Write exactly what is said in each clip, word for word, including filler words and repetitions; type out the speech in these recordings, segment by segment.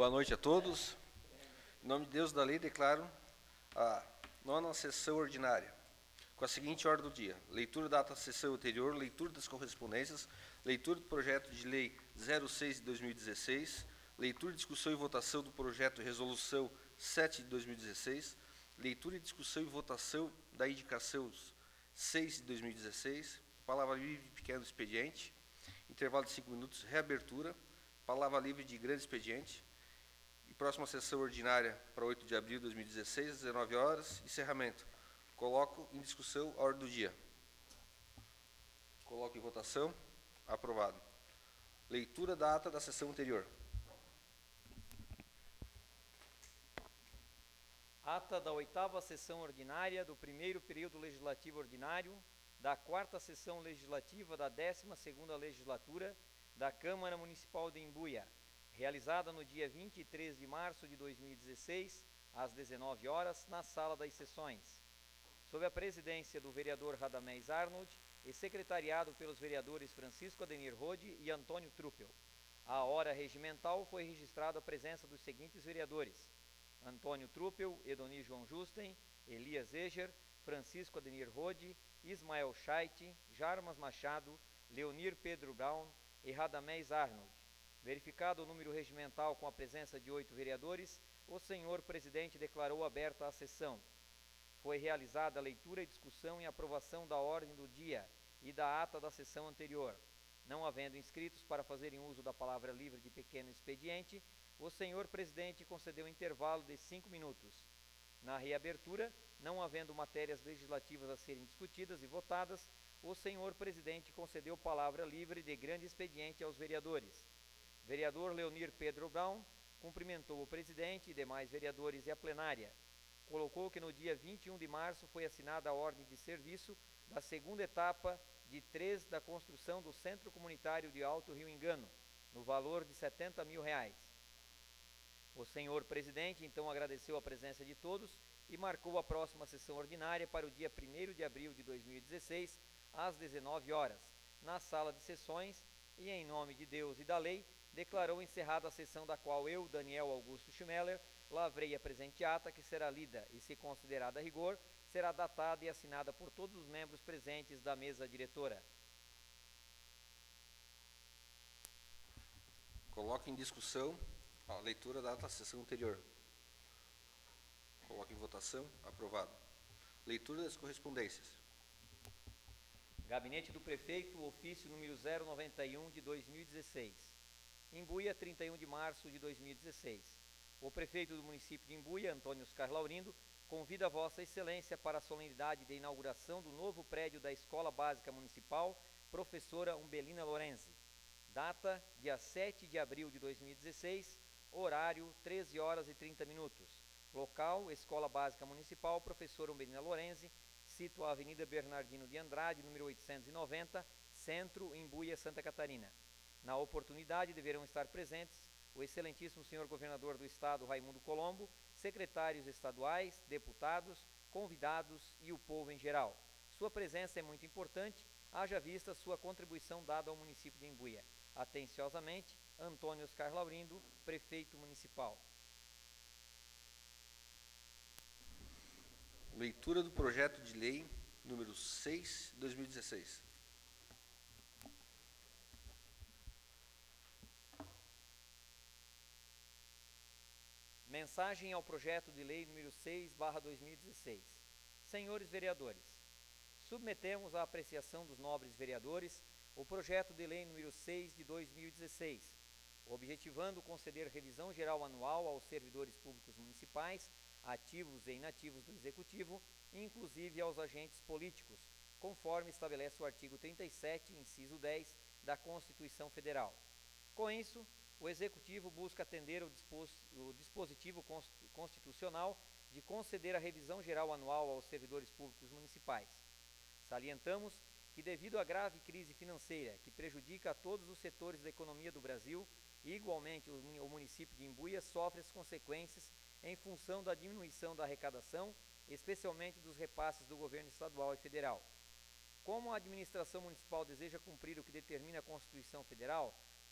Boa noite a todos. Em nome de Deus e da lei, declaro a nona sessão ordinária, com a seguinte ordem do dia: leitura da ata da sessão anterior, leitura das correspondências, leitura do projeto de lei zero seis de dois mil e dezesseis, leitura, discussão e votação do projeto de resolução sete de dois mil e dezesseis, leitura, discussão e votação da indicação seis de dois mil e dezesseis, palavra livre de pequeno expediente, intervalo de cinco minutos, reabertura, palavra livre de grande expediente, e próxima sessão ordinária para oito de abril de dois mil e dezesseis, às dezenove horas, encerramento. Coloco em discussão a ordem do dia. Coloco em votação. Aprovado. Leitura da ata da sessão anterior. Ata da oitava sessão ordinária do primeiro período legislativo ordinário, da quarta sessão legislativa da décima segunda legislatura da Câmara Municipal de Imbuia, realizada no dia vinte e três de março de dois mil e dezesseis, às dezenove horas, na Sala das Sessões, sob a presidência do vereador Radamés Arnold e secretariado pelos vereadores Francisco Adenir Rode e Antônio Truppel. À hora regimental foi registrada a presença dos seguintes vereadores: Antônio Truppel, Edoni João Justen, Elias Eger, Francisco Adenir Rode, Ismael Schait, Jarmas Machado, Leonir Pedro Brown e Radamés Arnold. Verificado o número regimental com a presença de oito vereadores, o senhor presidente declarou aberta a sessão. Foi realizada a leitura e discussão e aprovação da ordem do dia e da ata da sessão anterior. Não havendo inscritos para fazerem uso da palavra livre de pequeno expediente, o senhor presidente concedeu intervalo de cinco minutos. Na reabertura, não havendo matérias legislativas a serem discutidas e votadas, o senhor presidente concedeu palavra livre de grande expediente aos vereadores. Vereador Leonir Pedro Brown cumprimentou o presidente e demais vereadores e a plenária. Colocou que no dia vinte e um de março foi assinada a ordem de serviço da segunda etapa de três da construção do Centro Comunitário de Alto Rio Engano, no valor de setenta mil reais. O senhor presidente então agradeceu a presença de todos e marcou a próxima sessão ordinária para o dia primeiro de abril de dois mil e dezesseis, às dezenove horas, na Sala de Sessões, e em nome de Deus e da lei, declarou encerrada a sessão da qual eu, Daniel Augusto Schmeller, lavrei a presente ata, que será lida e, se considerada a rigor, será datada e assinada por todos os membros presentes da mesa diretora. Coloco em discussão a leitura da ata da sessão anterior. Coloco em votação. Aprovado. Leitura das correspondências. Gabinete do Prefeito, ofício número zero noventa e um de dois mil e dezesseis. Imbuia, trinta e um de março de dois mil e dezesseis. O prefeito do município de Imbuia, Antônio Oscar Laurindo, convida a Vossa Excelência para a solenidade de inauguração do novo prédio da Escola Básica Municipal, professora Umbelina Lorenzi. Data, dia sete de abril de dois mil e dezesseis, horário, treze horas e trinta minutos. Local, Escola Básica Municipal, professora Umbelina Lorenzi, sito a Avenida Bernardino de Andrade, número oitocentos e noventa, Centro, Imbuia, Santa Catarina. Na oportunidade deverão estar presentes o excelentíssimo senhor governador do estado, Raimundo Colombo, secretários estaduais, deputados, convidados e o povo em geral. Sua presença é muito importante, haja vista sua contribuição dada ao município de Imbuia. Atenciosamente, Antônio Oscar Laurindo, prefeito municipal. Leitura do projeto de lei número seis de dois mil e dezesseis. Mensagem ao projeto de lei número seis barra dois mil e dezesseis. Senhores vereadores, submetemos à apreciação dos nobres vereadores o projeto de lei número seis de dois mil e dezesseis, objetivando conceder revisão geral anual aos servidores públicos municipais, ativos e inativos do Executivo, inclusive aos agentes políticos, conforme estabelece o artigo trinta e sete, inciso dez, da Constituição Federal. Com isso, o Executivo busca atender o, dispos, o dispositivo constitucional de conceder a revisão geral anual aos servidores públicos municipais. Salientamos que, devido à grave crise financeira que prejudica a todos os setores da economia do Brasil, e igualmente o, o município de Imbuia sofre as consequências em função da diminuição da arrecadação, especialmente dos repasses do governo estadual e federal. Como a administração municipal deseja cumprir o que determina a Constituição Federal,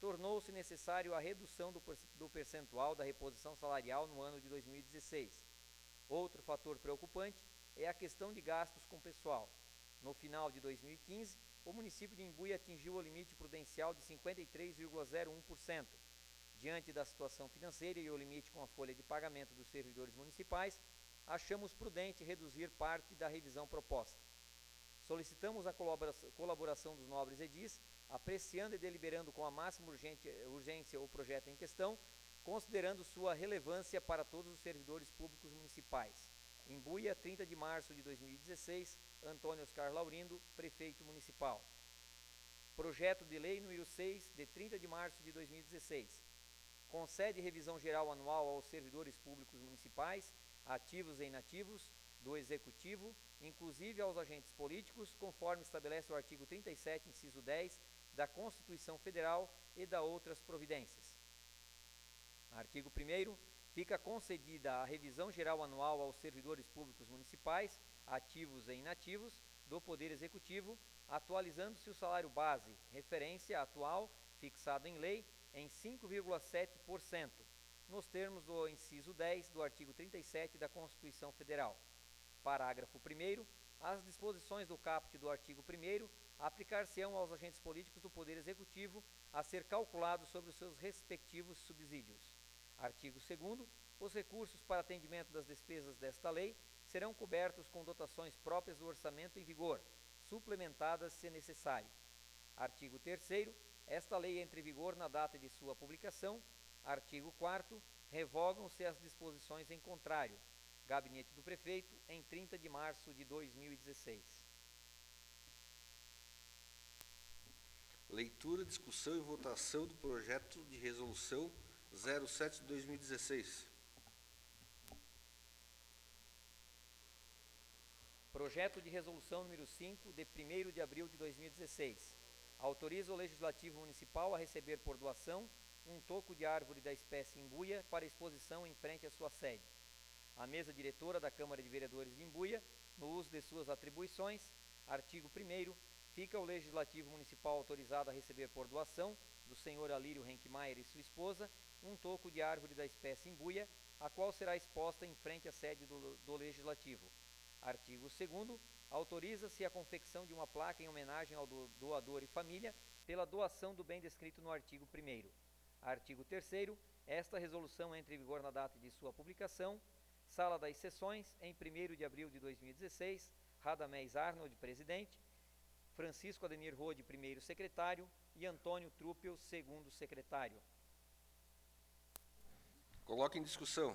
tornou-se necessário a redução do, do percentual da reposição salarial no ano de dois mil e dezesseis. Outro fator preocupante é a questão de gastos com pessoal. No final de dois mil e quinze, o município de Imbuia atingiu o limite prudencial de cinquenta e três vírgula zero um por cento. Diante da situação financeira e o limite com a folha de pagamento dos servidores municipais, achamos prudente reduzir parte da revisão proposta. Solicitamos a colaboração dos nobres edis, apreciando e deliberando com a máxima urgência o projeto em questão, considerando sua relevância para todos os servidores públicos municipais. Imbuia, trinta de março de dois mil e dezesseis, Antônio Oscar Laurindo, Prefeito Municipal. Projeto de Lei número seis, de trinta de março de dois mil e dezesseis. Concede revisão geral anual aos servidores públicos municipais, ativos e inativos, do Executivo, inclusive aos agentes políticos, conforme estabelece o artigo trinta e sete, inciso dez, da Constituição Federal e da outras providências. Artigo primeiro. Fica concedida a revisão geral anual aos servidores públicos municipais, ativos e inativos, do Poder Executivo, atualizando-se o salário base, referência atual, fixado em lei, em cinco vírgula sete por cento, nos termos do inciso dez do artigo trinta e sete da Constituição Federal. Parágrafo primeiro. As disposições do caput do artigo primeiro aplicar-se-ão aos agentes políticos do Poder Executivo a ser calculados sobre os seus respectivos subsídios. Artigo segundo. Os recursos para atendimento das despesas desta lei serão cobertos com dotações próprias do orçamento em vigor, suplementadas se necessário. Artigo terceiro. Esta lei entra em vigor na data de sua publicação. Artigo quarto. Revogam-se as disposições em contrário. Gabinete do Prefeito, em trinta de março de dois mil e dezesseis. Leitura, discussão e votação do projeto de resolução zero sete de dois mil e dezesseis. Projeto de resolução número cinco, de primeiro de abril de dois mil e dezesseis. Autoriza o Legislativo Municipal a receber por doação um toco de árvore da espécie imbuia para exposição em frente à sua sede. A mesa diretora da Câmara de Vereadores de Imbuia, no uso de suas atribuições, artigo primeiro, fica o Legislativo Municipal autorizado a receber por doação do senhor Alírio Renkmaier e sua esposa um toco de árvore da espécie imbuia, a qual será exposta em frente à sede do, do Legislativo. Artigo segundo, autoriza-se a confecção de uma placa em homenagem ao do, doador e família pela doação do bem descrito no artigo primeiro. Artigo terceiro, esta resolução entra em vigor na data de sua publicação. Sala das Sessões, em primeiro de abril de dois mil e dezesseis, Radamés Arnold, presidente, Francisco Adenir Rode, primeiro secretário, e Antônio Truppel, segundo secretário. Coloque em discussão.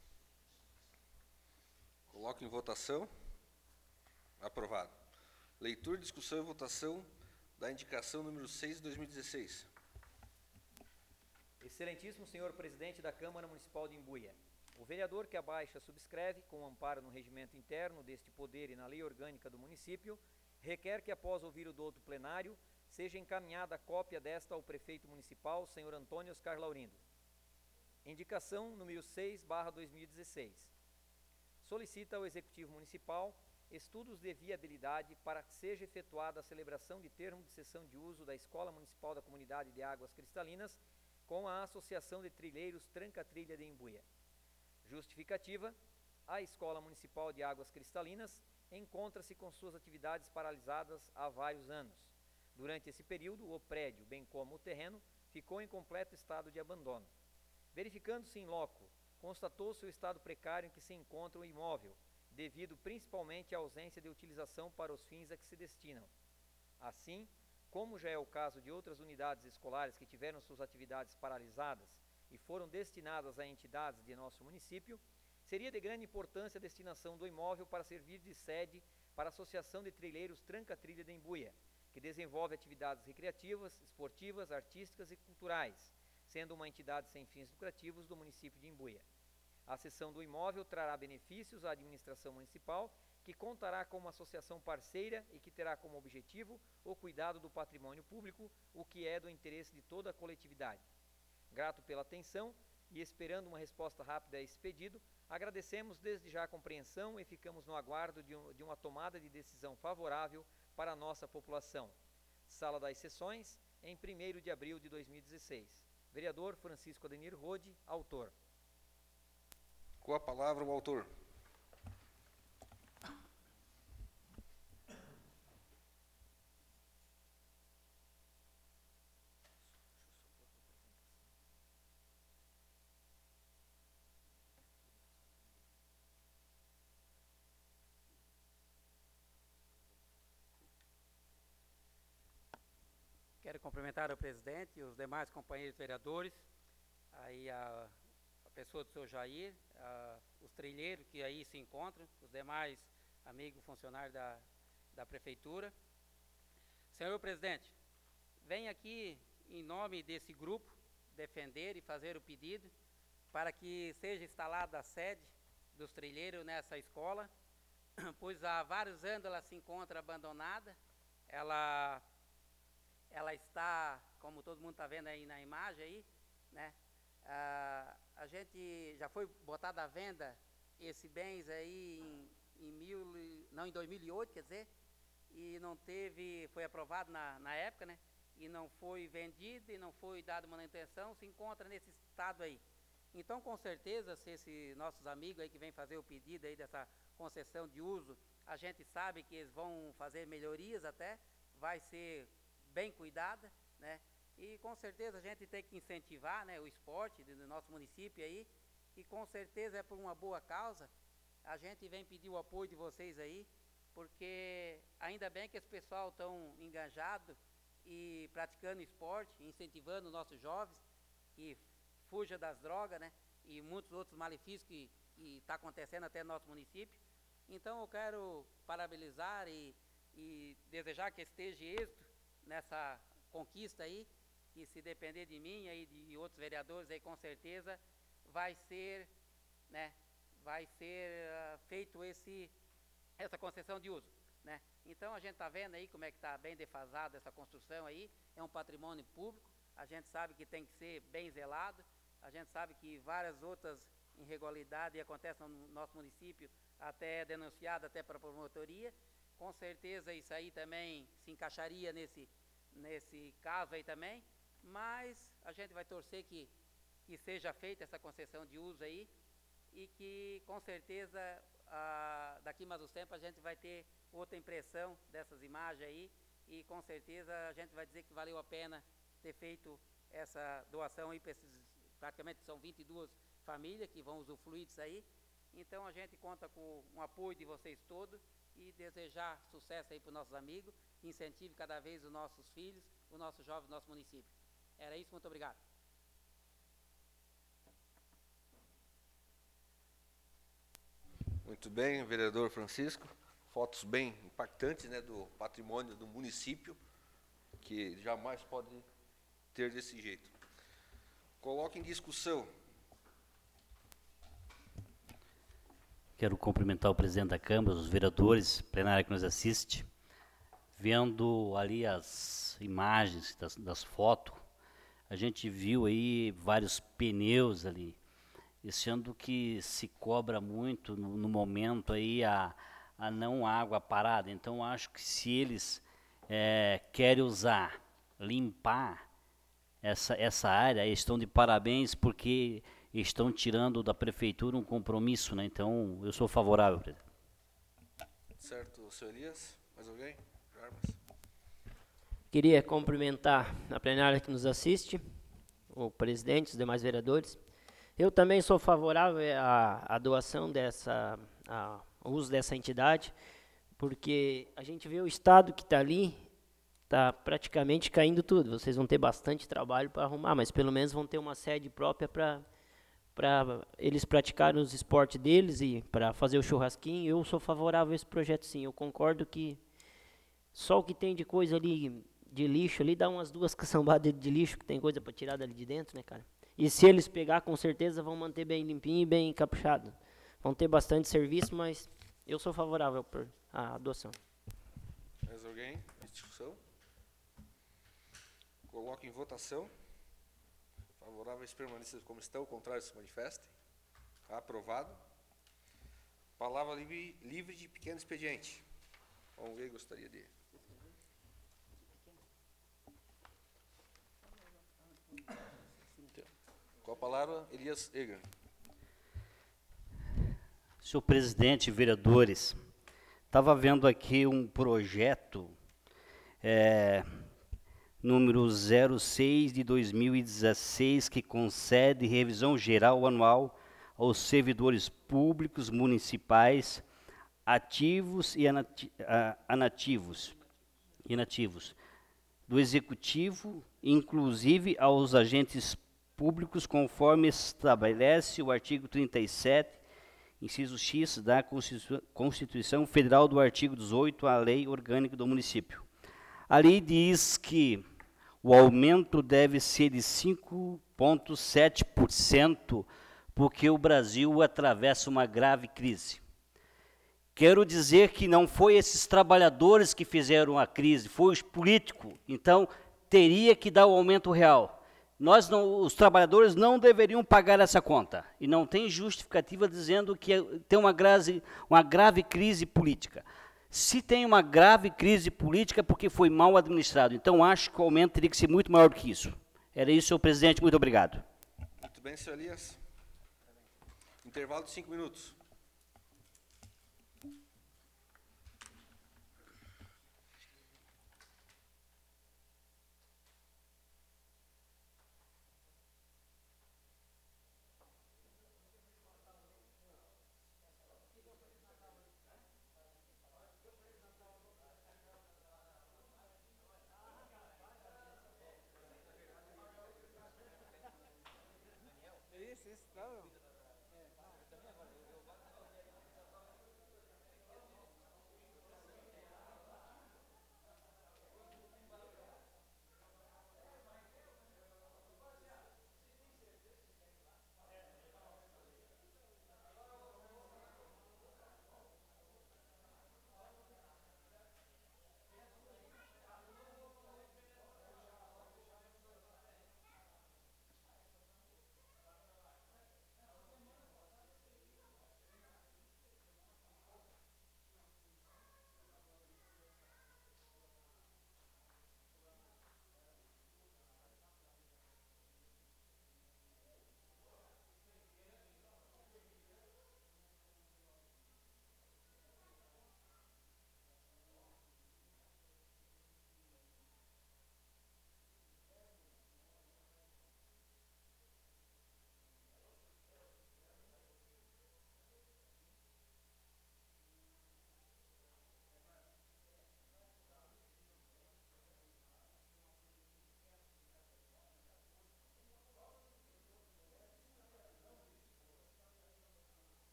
Coloque em votação. Aprovado. Leitura, discussão e votação da indicação número seis de dois mil e dezesseis. Excelentíssimo senhor presidente da Câmara Municipal de Imbuia, o vereador que abaixo subscreve, com amparo no regimento interno deste poder e na lei orgânica do município, requer que, após ouvir o douto plenário, seja encaminhada a cópia desta ao prefeito municipal, senhor Antônio Oscar Laurindo. Indicação número seis barra dois mil e dezesseis. Solicita ao Executivo Municipal estudos de viabilidade para que seja efetuada a celebração de termo de cessão de uso da Escola Municipal da Comunidade de Águas Cristalinas com a Associação de Trilheiros Tranca-Trilha de Imbuia. Justificativa: a Escola Municipal de Águas Cristalinas encontra-se com suas atividades paralisadas há vários anos. Durante esse período, o prédio, bem como o terreno, ficou em completo estado de abandono. Verificando-se em loco, constatou-se o estado precário em que se encontra o imóvel, devido principalmente à ausência de utilização para os fins a que se destinam. Assim, como já é o caso de outras unidades escolares que tiveram suas atividades paralisadas e foram destinadas a entidades de nosso município, seria de grande importância a destinação do imóvel para servir de sede para a Associação de Trilheiros Tranca-Trilha de Imbuia, que desenvolve atividades recreativas, esportivas, artísticas e culturais, sendo uma entidade sem fins lucrativos do município de Imbuia. A cessão do imóvel trará benefícios à administração municipal, que contará com uma associação parceira e que terá como objetivo o cuidado do patrimônio público, o que é do interesse de toda a coletividade. Grato pela atenção e esperando uma resposta rápida a esse pedido, agradecemos desde já a compreensão e ficamos no aguardo de, um, de uma tomada de decisão favorável para a nossa população. Sala das Sessões, em primeiro de abril de dois mil e dezesseis. Vereador Francisco Adenir Rode, autor. Com a palavra o autor. Quero cumprimentar o presidente e os demais companheiros vereadores, aí a, a pessoa do senhor Jair, a, os trilheiros que aí se encontram, os demais amigos funcionários da, da prefeitura. Senhor presidente, venho aqui em nome desse grupo defender e fazer o pedido para que seja instalada a sede dos trilheiros nessa escola, pois há vários anos ela se encontra abandonada, ela... Ela está, como todo mundo está vendo aí na imagem aí, né? Ah, a gente já foi botado à venda esse bens aí em, em mil, não, em dois mil e oito, quer dizer, e não teve, foi aprovado na, na época, né? E não foi vendido e não foi dado manutenção, se encontra nesse estado aí. Então, com certeza, se esses nossos amigos aí que vêm fazer o pedido aí dessa concessão de uso, a gente sabe que eles vão fazer melhorias até, vai ser bem cuidada, né? E com certeza a gente tem que incentivar, né, o esporte do nosso município aí, e com certeza é por uma boa causa. A gente vem pedir o apoio de vocês aí, porque ainda bem que esse pessoal estão engajado e praticando esporte, incentivando os nossos jovens que fuja das drogas, né, e muitos outros malefícios que está acontecendo até no nosso município. Então eu quero parabenizar e, e desejar que esteja êxito nessa conquista aí, que se depender de mim e de outros vereadores aí, com certeza vai ser, né, vai ser uh, feito esse, essa concessão de uso, né? Então a gente está vendo aí como é que está bem defasada essa construção aí, é um patrimônio público, a gente sabe que tem que ser bem zelado, a gente sabe que várias outras irregularidades acontecem no nosso município, até denunciada até para a promotoria. Com certeza isso aí também se encaixaria nesse, nesse caso aí também, mas a gente vai torcer que, que seja feita essa concessão de uso aí e que com certeza ah, daqui mais uns tempos a gente vai ter outra impressão dessas imagens aí e com certeza a gente vai dizer que valeu a pena ter feito essa doação aí para esses, praticamente são vinte e duas famílias que vão usufruir disso aí. Então a gente conta com o apoio de vocês todos e desejar sucesso aí para os nossos amigos, incentive cada vez os nossos filhos, os nossos jovens do nosso município. Era isso, muito obrigado. Muito bem, vereador Francisco. Fotos bem impactantes, né, do patrimônio do município, que jamais pode ter desse jeito. Coloque em discussão. Quero cumprimentar o presidente da Câmara, os vereadores, plenária que nos assiste. Vendo ali as imagens das, das fotos, a gente viu aí vários pneus ali, e sendo que se cobra muito no, no momento aí a, a não água parada. Então acho que se eles é, querem usar, limpar essa, essa área, eles estão de parabéns porque estão tirando da prefeitura um compromisso, né? Então eu sou favorável, presidente. Certo, senhor Elias, mais alguém? Armas. Queria cumprimentar a plenária que nos assiste, o presidente, os demais vereadores. Eu também sou favorável à, à doação dessa, a, ao uso dessa entidade, porque a gente vê o estado que está ali, está praticamente caindo tudo. Vocês vão ter bastante trabalho para arrumar, mas pelo menos vão ter uma sede própria para para eles praticarem os esportes deles e para fazer o churrasquinho. Eu sou favorável a esse projeto, sim. Eu concordo que só o que tem de coisa ali, de lixo ali, dá umas duas caçambadas de lixo, que tem coisa para tirar dali de dentro, né, cara? E se eles pegar, com certeza vão manter bem limpinho e bem encapuchado. Vão ter bastante serviço, mas eu sou favorável por a adoção. Mais alguém? Discussão? Coloque em votação. Favoráveis permaneçam como estão, contrários se manifestem. Aprovado. Palavra livre, livre de pequeno expediente. Vamos ver, gostaria de... palavra, Elias Eger. Senhor presidente, vereadores, estava vendo aqui um projeto é, número zero seis de dois mil e dezesseis, que concede revisão geral anual aos servidores públicos municipais ativos e anati a, anativos, inativos, do Executivo, inclusive aos agentes públicos, conforme estabelece o artigo trinta e sete, inciso X, da Constitu Constituição Federal, do artigo dezoito, a Lei Orgânica do Município. Ali diz que o aumento deve ser de cinco vírgula sete por cento, porque o Brasil atravessa uma grave crise. Quero dizer que não foi esses trabalhadores que fizeram a crise, foi os políticos. Então, teria que dar o aumento real. Nós não, os trabalhadores não deveriam pagar essa conta. E não tem justificativa dizendo que tem uma grave, uma grave crise política. Se tem uma grave crise política, é porque foi mal administrado. Então, acho que o aumento teria que ser muito maior do que isso. Era isso, senhor presidente. Muito obrigado. Muito bem, senhor Elias. Intervalo de cinco minutos.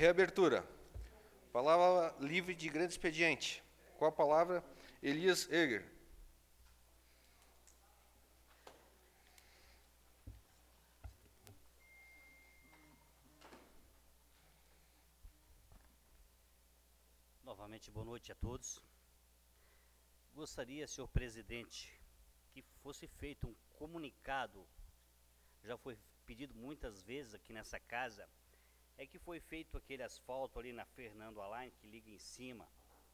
Reabertura. Palavra livre de grande expediente. Com a palavra, Elias Eger. Novamente, boa noite a todos. Gostaria, senhor presidente, que fosse feito um comunicado, já foi pedido muitas vezes aqui nessa casa, é que foi feito aquele asfalto ali na Fernando Alain, que liga em cima,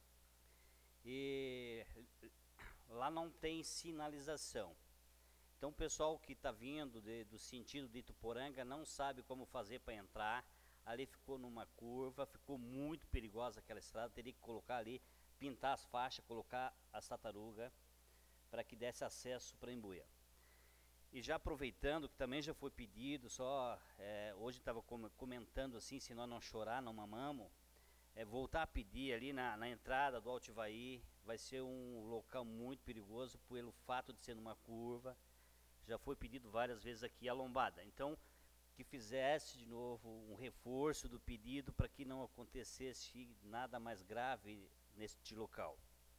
e lá não tem sinalização. Então o pessoal que está vindo de, do sentido de Ituporanga não sabe como fazer para entrar. Ali ficou numa curva, ficou muito perigosa aquela estrada, teria que colocar ali, pintar as faixas, colocar as tartarugas, para que desse acesso para Embuia. E já aproveitando, que também já foi pedido, só é, hoje estava comentando assim, se nós não chorar, não mamamos, é, voltar a pedir ali na, na entrada do Altivaí, vai ser um local muito perigoso pelo fato de ser numa curva, já foi pedido várias vezes aqui a lombada. Então, que fizesse de novo um reforço do pedido para que não acontecesse nada mais grave neste local.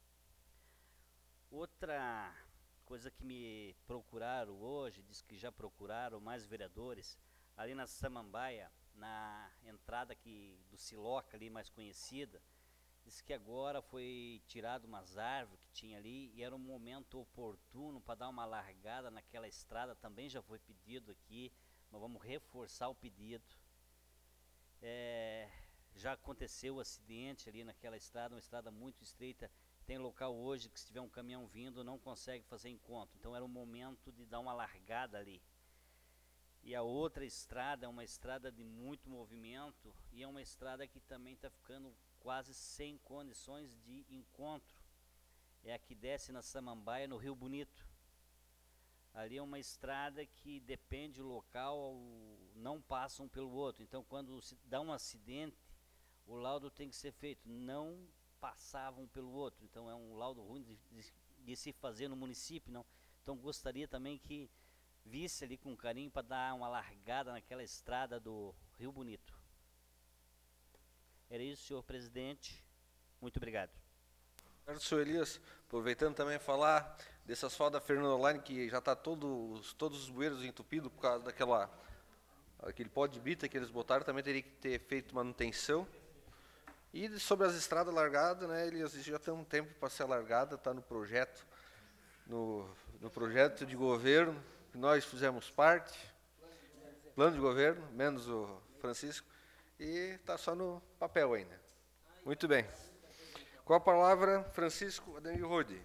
Outra coisa que me procuraram hoje, diz que já procuraram mais vereadores, ali na Samambaia, na entrada aqui do Siloca, ali mais conhecida, diz que agora foi tirado umas árvores que tinha ali e era um momento oportuno para dar uma largada naquela estrada, também já foi pedido aqui, mas vamos reforçar o pedido. É, já aconteceu o acidente ali naquela estrada, uma estrada muito estreita. Tem local hoje que se tiver um caminhão vindo não consegue fazer encontro. Então era o momento de dar uma largada ali. E a outra estrada é uma estrada de muito movimento e é uma estrada que também está ficando quase sem condições de encontro. É a que desce na Samambaia, no Rio Bonito. Ali é uma estrada que depende do local, não passam pelo outro. Então quando se dá um acidente, o laudo tem que ser feito. Não passavam pelo outro. Então é um laudo ruim de, de, de se fazer no município, não. Então gostaria também que visse ali com carinho para dar uma largada naquela estrada do Rio Bonito. Era isso, senhor presidente. Muito obrigado. Senhor Elias, aproveitando também falar desse asfalto da Fernando Online, que já está todos, todos os bueiros entupidos por causa daquela aquele pó de brita que eles botaram, também teria que ter feito manutenção. E sobre as estradas largadas, né, eles já tem um tempo para ser largada, está no projeto, no, no projeto de governo, que nós fizemos parte, plano de governo, menos o Francisco, e está só no papel ainda. Muito bem. Com a palavra, Francisco Ademir Rode.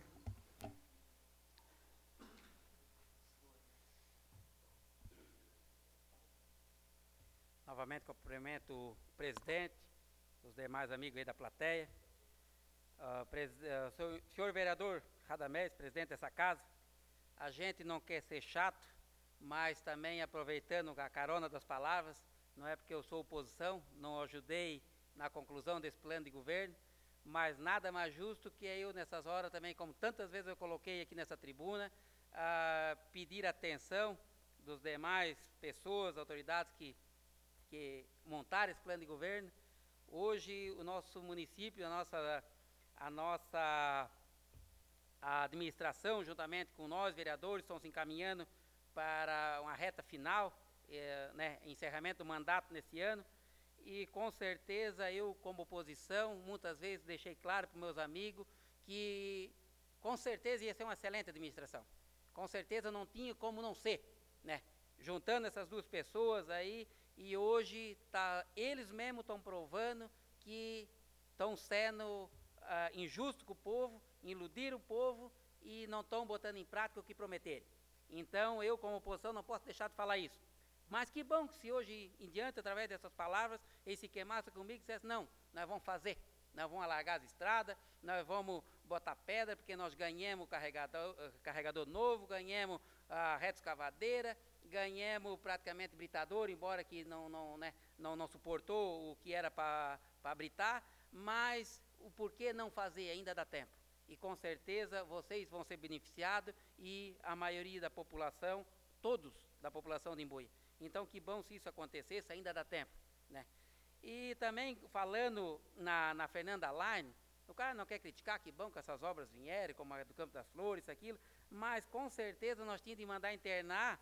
Novamente cumprimento o presidente, os demais amigos aí da plateia. Uh, pres, uh, senhor, senhor vereador Radamés, presidente dessa casa, a gente não quer ser chato, mas também aproveitando a carona das palavras, não é porque eu sou oposição, não ajudei na conclusão desse plano de governo, mas nada mais justo que eu nessas horas também, como tantas vezes eu coloquei aqui nessa tribuna, uh, pedir atenção dos demais pessoas, autoridades que, que montaram esse plano de governo. Hoje o nosso município, a nossa, a nossa a administração, juntamente com nós, vereadores, estão se encaminhando para uma reta final, eh, né, encerramento do mandato nesse ano. E com certeza eu, como oposição, muitas vezes deixei claro para os meus amigos que com certeza ia ser uma excelente administração. Com certeza não tinha como não ser, né? Juntando essas duas pessoas aí, e hoje tá, eles mesmos estão provando que estão sendo ah, injustos com o povo, iludiram o povo e não estão botando em prática o que prometeram. Então eu, como oposição, não posso deixar de falar isso. Mas que bom que se hoje em diante, através dessas palavras, eles se queimassem comigo e dissessem, não, nós vamos fazer, nós vamos alargar as estradas, nós vamos botar pedra, porque nós ganhamos carregador, carregador novo, ganhamos a reta escavadeira, ganhamos praticamente britador, embora que não, não, né, não, não suportou o que era para britar, mas o porquê não fazer ainda dá tempo. E com certeza vocês vão ser beneficiados e a maioria da população, todos da população de Embuia. Então, que bom se isso acontecesse, ainda dá tempo, né? E também falando na, na Fernanda Line, o cara não quer criticar, que bom que essas obras vieram, como a do Campo das Flores, isso, aquilo, mas com certeza nós tínhamos de mandar internar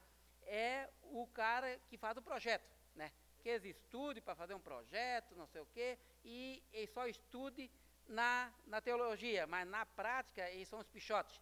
é o cara que faz o projeto, né? Que eles estudem para fazer um projeto, não sei o quê, e, e só estude na, na teologia, mas na prática eles são os pichotes.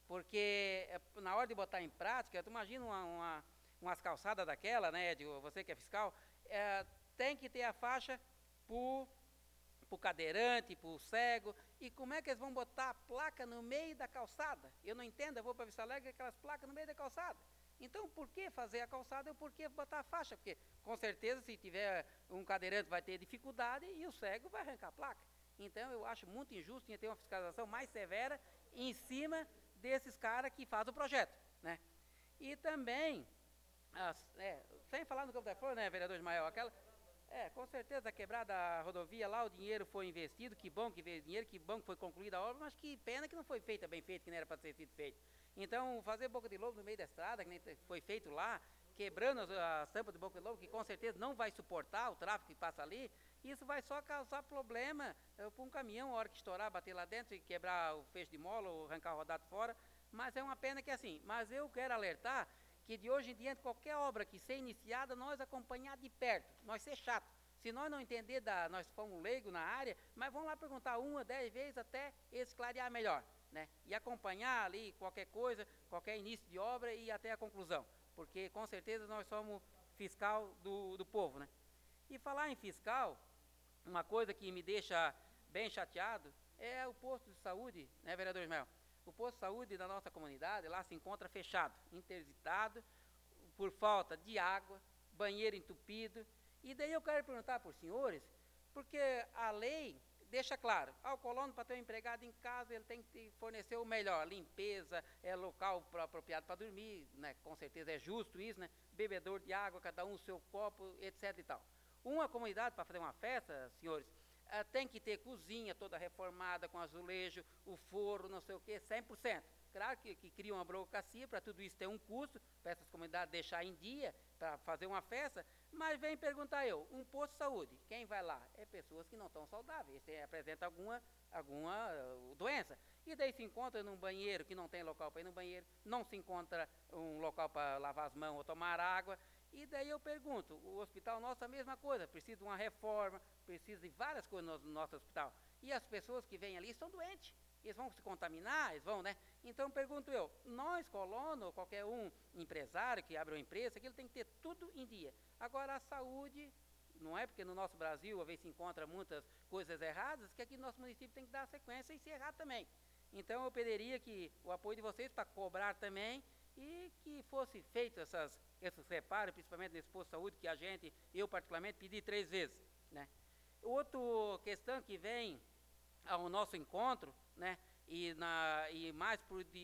Porque na hora de botar em prática, tu imagina uma, uma, umas calçadas daquela, né, de você que é fiscal, é, tem que ter a faixa por para o cadeirante, para o cego, e como é que eles vão botar a placa no meio da calçada? Eu não entendo, eu vou para Vista Alegre, aquelas placas no meio da calçada. Então, por que fazer a calçada e por que botar a faixa? Porque, com certeza, se tiver um cadeirante vai ter dificuldade e o cego vai arrancar a placa. Então, eu acho muito injusto ter uma fiscalização mais severa em cima desses caras que fazem o projeto, né? E também, as, é, sem falar no Campo da Flor, né, vereador Ismael, aquela... É, com certeza, a quebrada a rodovia lá, o dinheiro foi investido, que bom que veio dinheiro, que bom que foi concluída a obra, mas que pena que não foi feita bem feita, que não era para ter sido feito. Então, fazer boca de lobo no meio da estrada, que nem foi feito lá, quebrando as, as tampas de boca de lobo, que com certeza não vai suportar o tráfego que passa ali, isso vai só causar problema é, para um caminhão, a hora que estourar, bater lá dentro e quebrar o feixe de mola ou arrancar o rodado fora, mas é uma pena que é assim. Mas eu quero alertar que de hoje em diante, qualquer obra que seja iniciada, nós acompanhar de perto, nós ser chato. Se nós não entender, da, nós fomos leigos na área, mas vamos lá perguntar uma, dez vezes até esclarear melhor, né? E acompanhar ali qualquer coisa, qualquer início de obra e até a conclusão, porque com certeza nós somos fiscal do, do povo, né? E falar em fiscal, uma coisa que me deixa bem chateado é o posto de saúde, né, vereador Ismael? O posto de saúde da nossa comunidade lá se encontra fechado, interditado, por falta de água, banheiro entupido. E daí eu quero perguntar para os senhores, porque a lei deixa claro, ah, o colono para ter um empregado em casa, ele tem que fornecer o melhor, limpeza, é local pra, apropriado para dormir, né? Com certeza é justo isso, né? Bebedor de água, cada um o seu copo, etc e tal. Uma comunidade para fazer uma festa, senhores, Uh, tem que ter cozinha toda reformada, com azulejo, o forro, não sei o quê, cem por cento. Claro que, que cria uma burocracia, para tudo isso ter um custo, para essas comunidades deixar em dia, para fazer uma festa, mas vem perguntar eu, um posto de saúde, quem vai lá? É pessoas que não estão saudáveis, tem, apresenta alguma, alguma uh, doença. E daí se encontra num banheiro que não tem local para ir no banheiro, não se encontra um local para lavar as mãos ou tomar água. E daí eu pergunto, o hospital nosso é a mesma coisa, precisa de uma reforma, precisa de várias coisas no, no nosso hospital. E as pessoas que vêm ali estão doentes, eles vão se contaminar, eles vão, né? Então pergunto eu, nós, colono, ou qualquer um empresário que abre uma empresa, aquilo tem que ter tudo em dia. Agora a saúde, não é porque no nosso Brasil, às vezes se encontra muitas coisas erradas, que aqui no nosso município tem que dar sequência e se errar também. Então eu pediria que o apoio de vocês para cobrar também, e que fosse feito essas, esses reparos, principalmente nesse posto de saúde, que a gente, eu particularmente, pedi três vezes, né? Outra questão que vem ao nosso encontro, né, e, na, e mais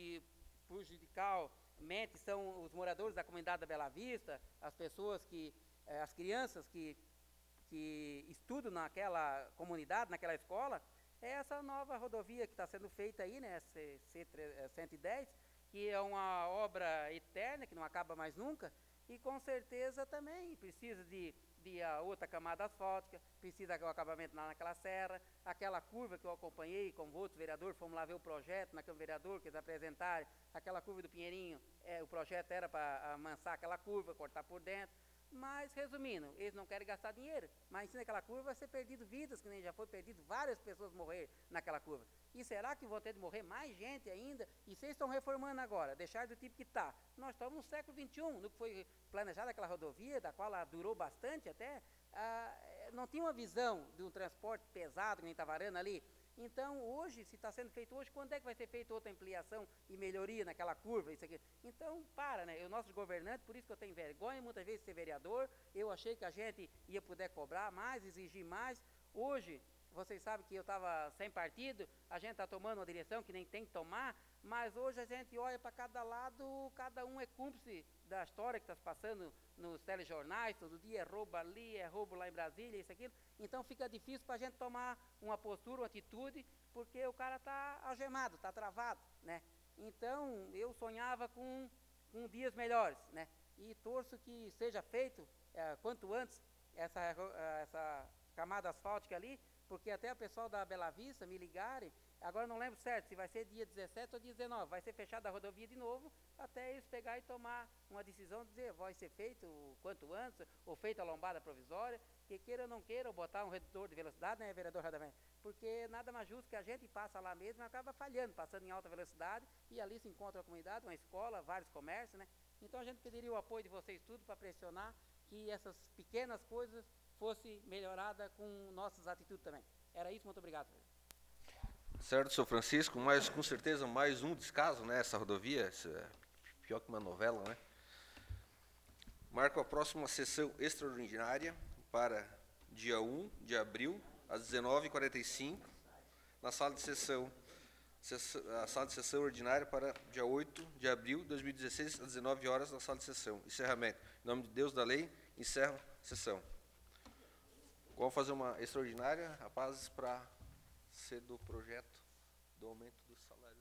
prejudicalmente são os moradores da comunidade da Bela Vista, as pessoas que, eh, as crianças que, que estudam naquela comunidade, naquela escola, é essa nova rodovia que está sendo feita aí, né, C cento e dez, que é uma obra eterna, que não acaba mais nunca, e com certeza também precisa de, de a outra camada asfáltica, precisa do acabamento lá naquela serra, aquela curva que eu acompanhei com outros vereadores, fomos lá ver o projeto na Câmara Vereador, que eles apresentaram, aquela curva do Pinheirinho, é, o projeto era para amansar aquela curva, cortar por dentro, mas resumindo, eles não querem gastar dinheiro, mas em cima daquela curva vai ser perdido vidas, que nem já foi perdido, várias pessoas morrer naquela curva. E será que vão ter de morrer mais gente ainda? E vocês estão reformando agora, deixar do tipo que está. Nós estamos no século vinte e um, no que foi planejada aquela rodovia, da qual ela durou bastante até, ah, não tinha uma visão de um transporte pesado, que nem Tavarana ali. Então, hoje, se está sendo feito hoje, quando é que vai ser feita outra ampliação e melhoria naquela curva, isso aqui? Então, para, né? Os nossos governantes, por isso que eu tenho vergonha, muitas vezes, de ser vereador, eu achei que a gente ia poder cobrar mais, exigir mais. Hoje, vocês sabem que eu estava sem partido, a gente está tomando uma direção que nem tem que tomar, mas hoje a gente olha para cada lado, cada um é cúmplice da história que está se passando nos telejornais, todo dia é roubo ali, é roubo lá em Brasília, isso, aquilo. Então fica difícil para a gente tomar uma postura, uma atitude, porque o cara está algemado, está travado, né? Então eu sonhava com, com dias melhores, né? E torço que seja feito, é, quanto antes, essa, essa camada asfáltica ali, porque até o pessoal da Bela Vista me ligarem, agora não lembro certo se vai ser dia dezessete ou dia dezenove, vai ser fechada a rodovia de novo, até eles pegar e tomar uma decisão, dizer, vai ser feito o quanto antes, ou feita a lombada provisória, que queira ou não queira, ou botar um redutor de velocidade, né, vereador Radamés? Porque nada mais justo que a gente passa lá mesmo e acaba falhando, passando em alta velocidade, e ali se encontra a comunidade, uma escola, vários comércios, né? Então a gente pediria o apoio de vocês tudo para pressionar que essas pequenas coisas fossem melhoradas com nossas atitudes também. Era isso, muito obrigado. Certo, senhor Francisco, mas com certeza mais um descaso, né, essa rodovia, essa é pior que uma novela, né? Marco a próxima sessão extraordinária para dia um de abril, às dezenove e quarenta e cinco, na sala de sessão, a sala de sessão ordinária para dia oito de abril de dois mil e dezesseis, às dezenove horas, na sala de sessão. Encerramento. Em nome de Deus, da lei, encerro a sessão. Vamos fazer uma extraordinária, rapazes, para ser do projeto do aumento do salário.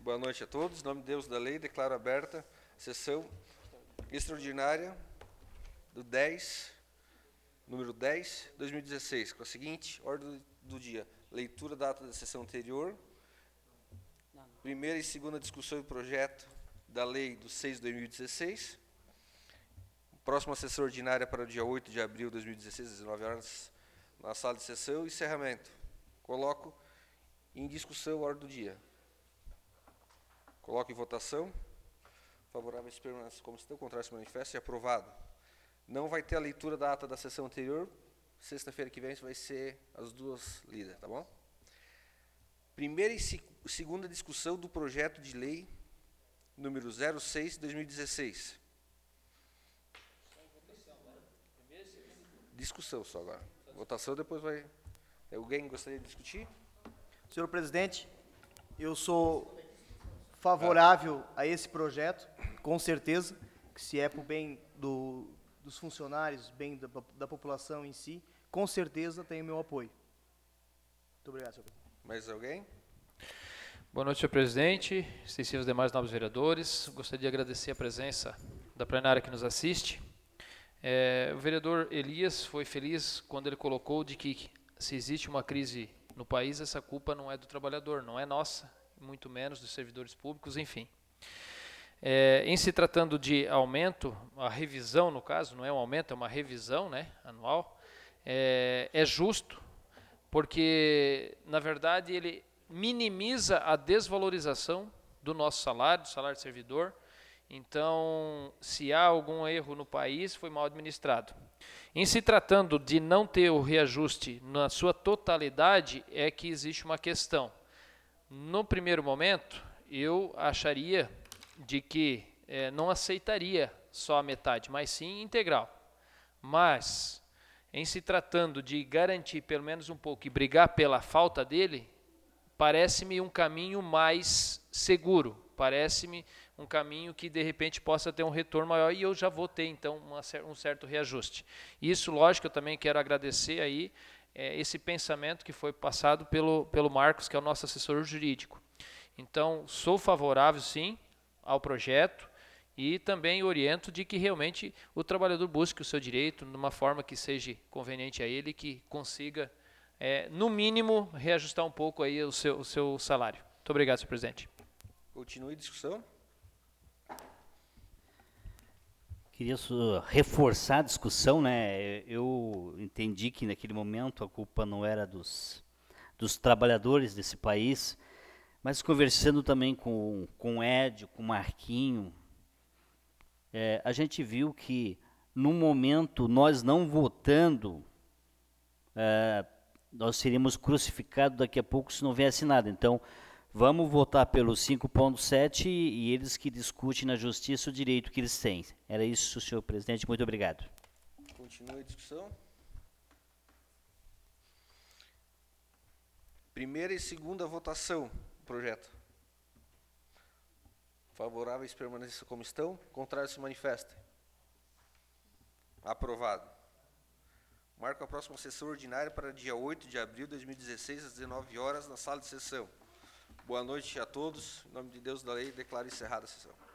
Boa noite a todos. Em nome de Deus da lei, declaro aberta a sessão extraordinária do dez, número dez, dois mil e dezesseis, com a seguinte ordem do dia. Leitura da ata da sessão anterior. Primeira e segunda discussão do projeto da lei do seis de dois mil e dezesseis. Próxima sessão ordinária para o dia oito de abril de dois mil e dezesseis, às dezenove horas, na sala de sessão. Encerramento. Coloco em discussão a ordem do dia. Coloco em votação. Favoráveis permanecem como estão, contrários se manifestam. E aprovado. Não vai ter a leitura da ata da sessão anterior. Sexta-feira que vem vai ser as duas lidas, tá bom? Primeira e se- segunda discussão do projeto de lei número zero seis de dois mil e dezesseis. Discussão só agora. Votação depois vai... Alguém gostaria de discutir? Senhor presidente, eu sou favorável a esse projeto, com certeza, que se é para o bem do, dos funcionários, bem da, da população em si, com certeza tem o meu apoio. Muito obrigado, senhor presidente. Mais alguém? Boa noite, senhor presidente, extensivos demais nobres vereadores. Gostaria de agradecer a presença da plenária que nos assiste. É, o vereador Elias foi feliz quando ele colocou de que se existe uma crise no país, essa culpa não é do trabalhador, não é nossa, muito menos dos servidores públicos, enfim. É, em se tratando de aumento, a revisão no caso, não é um aumento, é uma revisão, né, anual, é, é justo, porque, na verdade, ele minimiza a desvalorização do nosso salário, do salário de servidor. Então, se há algum erro no país, foi mal administrado. Em se tratando de não ter o reajuste na sua totalidade, é que existe uma questão. No primeiro momento, eu acharia de que eh, não aceitaria só a metade, mas sim integral. Mas, em se tratando de garantir pelo menos um pouco e brigar pela falta dele, parece-me um caminho mais seguro, parece-me um caminho que de repente possa ter um retorno maior e eu já vou ter então uma, um certo reajuste. Isso, lógico, eu também quero agradecer aí é, esse pensamento que foi passado pelo, pelo Marcos, que é o nosso assessor jurídico. Então, sou favorável sim ao projeto e também oriento de que realmente o trabalhador busque o seu direito de uma forma que seja conveniente a ele, que consiga É, no mínimo, reajustar um pouco aí o seu, o seu salário. Muito obrigado, senhor presidente. Continue a discussão. Queria só reforçar a discussão, né? Eu entendi que naquele momento a culpa não era dos, dos trabalhadores desse país, mas conversando também com, com o Ed, com o Marquinho, é, a gente viu que no momento nós não votando, é, nós seríamos crucificados daqui a pouco se não viesse nada. Então, vamos votar pelo cinco ponto sete e, e eles que discutem na justiça o direito que eles têm. Era isso, senhor presidente. Muito obrigado. Continue a discussão. Primeira e segunda votação do projeto. Favoráveis permaneçam como estão, contrários se manifestem. Aprovado. Marco a próxima sessão ordinária para dia oito de abril de dois mil e dezesseis, às dezenove horas, na sala de sessão. Boa noite a todos. Em nome de Deus da lei, declaro encerrada a sessão.